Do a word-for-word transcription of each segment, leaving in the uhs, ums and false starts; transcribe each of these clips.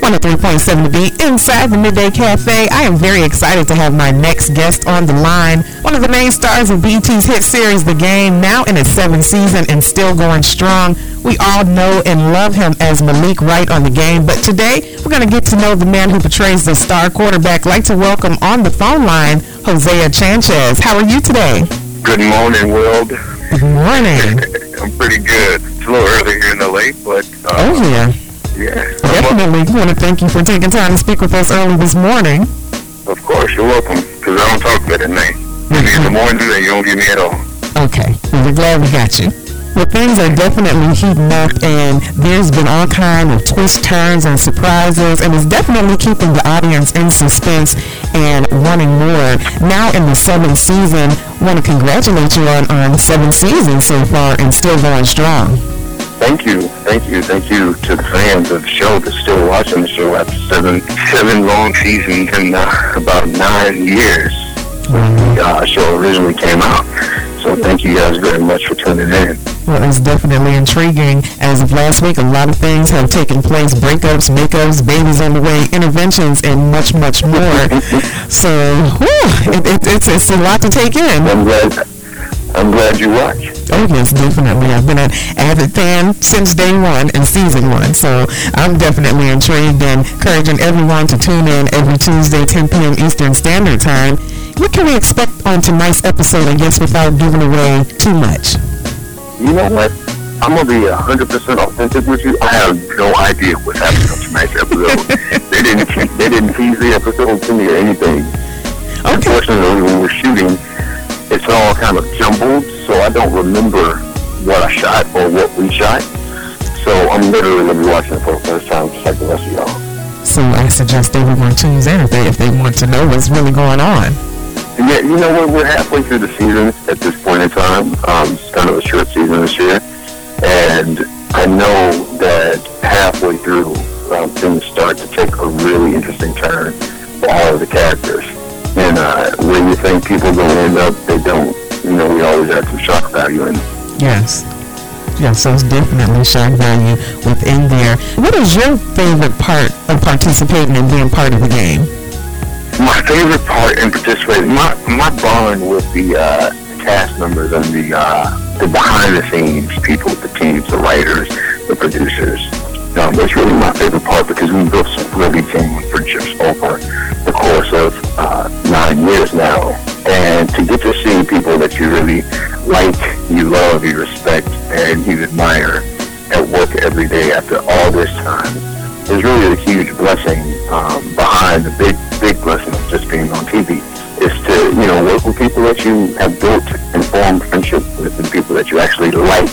one oh three point seven The Beat inside the Midday Cafe. I am very excited to have my next guest on the line. One of the main stars of B E T's hit series, The Game, now in its seventh season and still going strong. We all know and love him as Malik Wright on The Game, but today we're going to get to know the man who portrays the star quarterback. I'd like to welcome on the phone line, Hosea Chanchez. How are you today? Good morning, Will. Good morning. I'm pretty good. It's a little early here in L A, but... Uh, oh, yeah. Yeah. Definitely. I want to thank you for taking time to speak with us early this morning. Of course, you're welcome, because I don't talk good at night. Give me in the morning, and you don't give me at all. Okay. Well, we're glad we got you. Well, things are definitely heating up, and there's been all kinds of twists, turns, and surprises, and it's definitely keeping the audience in suspense and wanting more. Now in the seventh season, I want to congratulate you on, on seven seasons so far and still going strong. Thank you, thank you, thank you to the fans of the show that's still watching the show after seven, seven long seasons and uh, about nine years when the uh, show originally came out. So thank you guys very much for tuning in. Well, it's definitely intriguing. As of last week, a lot of things have taken place. Breakups, makeups, babies on the way, interventions, and much, much more. So, whew, it, it, it's, it's a lot to take in. I'm glad, I'm glad you watch. Oh, yes, definitely. I've been an avid fan since day one and season one. So I'm definitely intrigued and encouraging everyone to tune in every Tuesday, ten p.m. Eastern Standard Time. What can we expect on tonight's episode, I guess, without giving away too much? You know what? I'm going to be one hundred percent authentic with you. I have no idea what's happening on tonight's episode. they didn't they didn't tease the episode to me or anything. Okay. Unfortunately, when we're shooting, it's all kind of jumbled, so I don't remember what I shot or what we shot. So I'm literally going to be watching it for the first time, just like the rest of y'all. So I suggest everyone tunes in if they, if they want to know what's really going on. Yeah, you know what? We're halfway through the season at this point in time. Um, it's kind of a short season this year. And I know that halfway through, um, things start to take a really interesting turn for all of the characters. And uh, where you think people are going to end up, they don't. You know, we always add some shock value in. Yes. Yes, so it's definitely shock value within there. What is your favorite part of participating and being part of the game? My favorite part in participating, my my bond with the uh, cast members and the uh, the behind the scenes people, the teams, the writers, the producers. Um, that's really my favorite part because we built some really genuine friendships over the course of uh, nine years now. And to get to see people that you really like, you love, you respect, and you admire at work every day after all this time is really a huge blessing. Um, behind the big, big blessing of just being on T V is to, you know, work with people that you have built and formed friendship with and people that you actually like.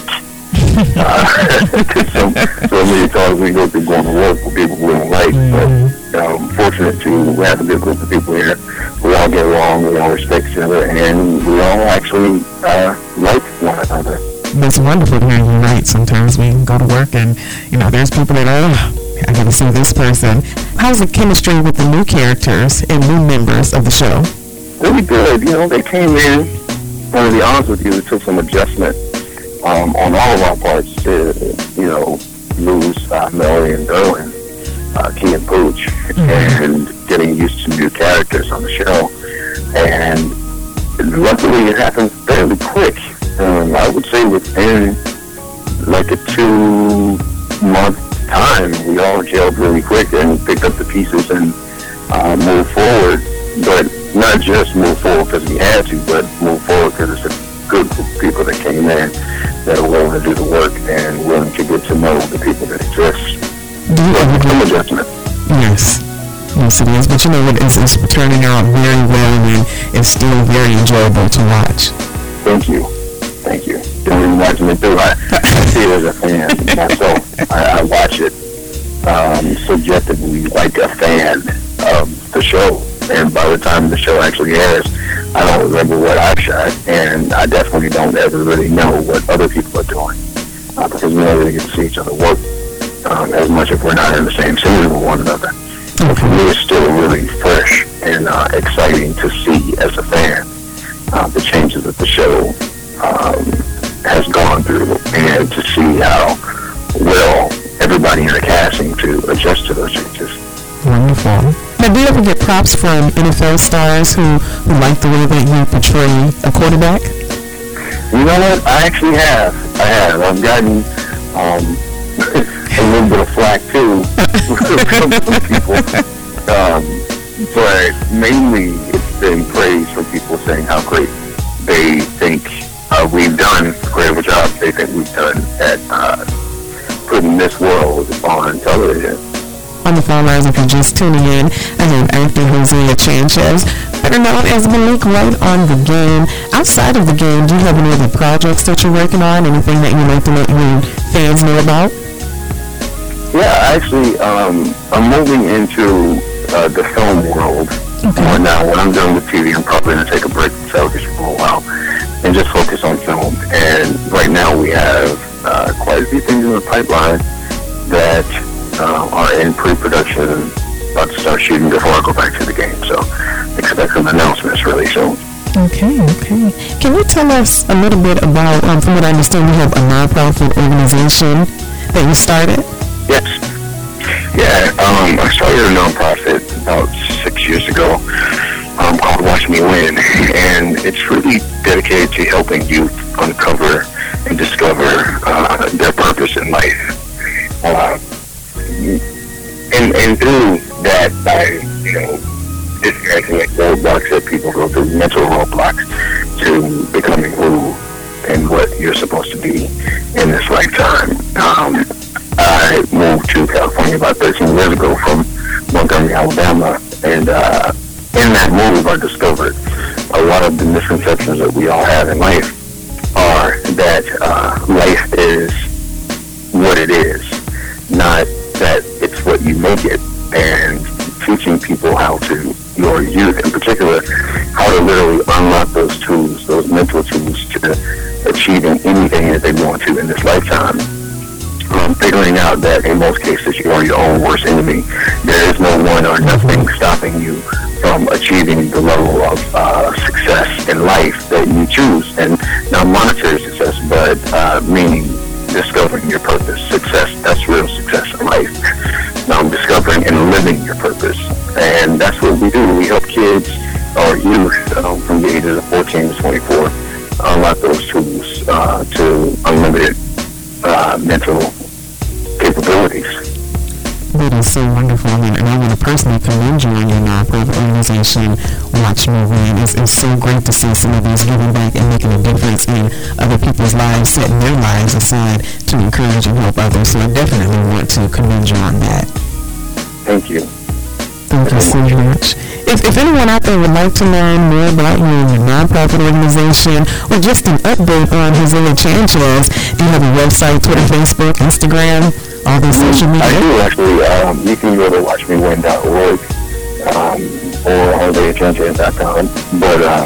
uh, so, so many times we go through going to work with people we don't like, but I'm um, fortunate to have a good group of people here. We all get along, we all respect each other, and we all actually uh, like one another. It's wonderful to hear you right. Sometimes we go to work and, you know, there's people that, oh, I got to see this person. How's the chemistry with the new characters and new members of the show? Really good. You know, they came in, I'm going to be honest with you, it took some adjustment um, on all of our parts to, you know, lose uh, Melody and Derwin, uh, Key and Pooch, mm-hmm. and getting used to new characters on the show. And luckily it happened fairly quick. Um, I would say within like a two-month time, we all gelled really quick and picked up the pieces and uh, moved forward. But not just move forward because we had to, but move forward because it's a good group of people that came in that are willing to do the work and willing to get to know the people that exist. Do you ever Some adjustment. Yes. Yes, it is. But you know what? It's, it's turning out very well and it's still very enjoyable to watch. Thank you. Thank you. Don't even watching it through. I, I see it as a fan myself. I, I watch it um, subjectively like a fan of the show. And by the time the show actually airs, I don't remember what I've shot, and I definitely don't ever really know what other people are doing uh, because we never really get to see each other work um, as much if we're not in the same season with one another. So for me, it's still really fresh and uh, exciting to see as a fan uh, the changes that the show um, has gone through, and to see how well everybody in the cast seemed to adjust to those changes. wonderful. Now, do you ever get props from N F L stars who, who like the way that you portray a quarterback? You know what? I actually have. I have. I've gotten um, a little bit of flack, too, from some people. Um, but mainly it's been praise from people saying how great they think uh, we've done, great of a job they think we've done at uh, putting this world on television. On the phone lines, if you're just tuning in, I have actor Hosea Chanchez, better known as Malik White on The Game. Outside of The Game, do you have any other projects that you're working on? Anything that you'd like to let your fans know about? Yeah, actually, um, I'm moving into uh, the film world. Okay. More now. When I'm done with T V, I'm probably going to take a break from television for a while and just focus on film. And right now we have uh, quite a few things in the pipeline that uh, are in pre-production, about to start shooting before I go back to The Game. So expect some announcements really soon. Okay, okay. Can you tell us a little bit about, um, from what I understand, you have a nonprofit organization that you started? Yes. Yeah, um, I started a nonprofit about six years ago um, called Watch Me Win, and it's really dedicated to helping youth uncover and discover uh, their purpose in life. Uh, and, and through that, by, you know, disconnecting like roadblocks that people go through, mental roadblocks, to becoming who and what you're supposed to be in this lifetime. Um, I moved to California about thirteen years ago from Montgomery, Alabama, and uh, in that move I discovered a lot of the misconceptions that we all have in life are that uh, life is what it is, not that it's what you make it, and teaching people how to, your youth in particular, how to literally unlock those tools, those mental tools to achieving anything that they want to in this lifetime. Um, figuring out that in most cases you are your own worst enemy. There is no one or nothing stopping you from achieving the level of uh, success in life that you choose. And not monetary success, but uh, meaning discovering your purpose. Success, that's real success in life. Um, discovering and living your purpose. And that's what we do. We help kids or youth um, from the ages of fourteen to twenty-four unlock those tools uh, to unlimited uh, mental capabilities. That is so wonderful. I mean, and I want to personally commend you on your nonprofit organization, Watch Me Win. It's, it's so great to see some of these giving back and making a difference in other people's lives, setting their lives aside to encourage and help others. So I definitely want to commend you on that. Thank you. Thank you so much. If, if anyone out there would like to learn more about you and your nonprofit organization, or just an update on Hosea Chanchez, do you have a website, Twitter, Facebook, Instagram, all those social media? I do, actually. Um, you can go to watch me win dot org um, or hosea chanchez dot com. But um,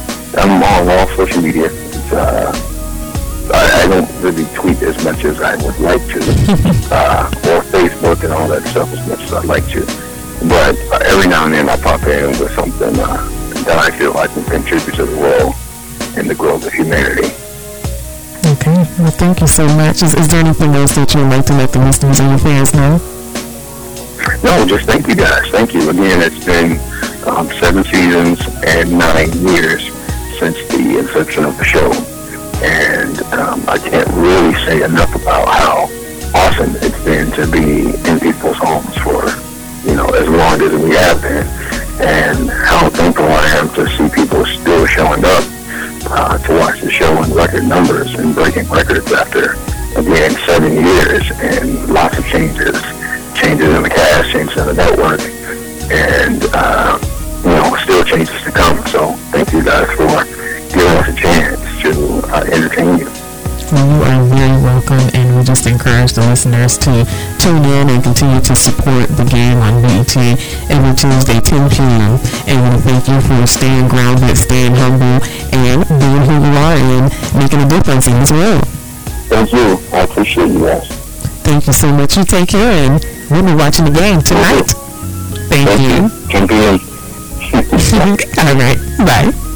I'm on all social media. It's, uh, I, I don't really tweet as much as I would like to, uh, or Facebook and all that stuff as much as I'd like to. But uh, every now and then I pop in with something uh, that I feel I can contribute to the world and the growth of humanity. Okay. Well, thank you so much. Is, is there anything else that you would like to let the listeners and your fans know? No, just thank you guys. Thank you. Again, it's been um, seven seasons and nine years since the inception of the show. And um, I can't really say enough about how awesome it's been to be in people's homes for, you know, as long as we have been, and how thankful I am to see people still showing up uh, to watch the show in record numbers and breaking records after, again, seven years and lots of changes, changes in the cast, changes in the network, and, uh, you know, still changes to come. So thank you guys for giving us a chance to uh, entertain you. Well, you are very welcome, and we just encourage the listeners to tune in and continue to support The Game on B E T every Tuesday, ten p.m. And we want to thank you for staying grounded, staying humble, and being who you are and making a difference in this world. Thank you. I appreciate you guys. Thank you so much. You take care, and we'll be watching the game tonight. Thank, thank you. you. ten p.m. All right. Bye.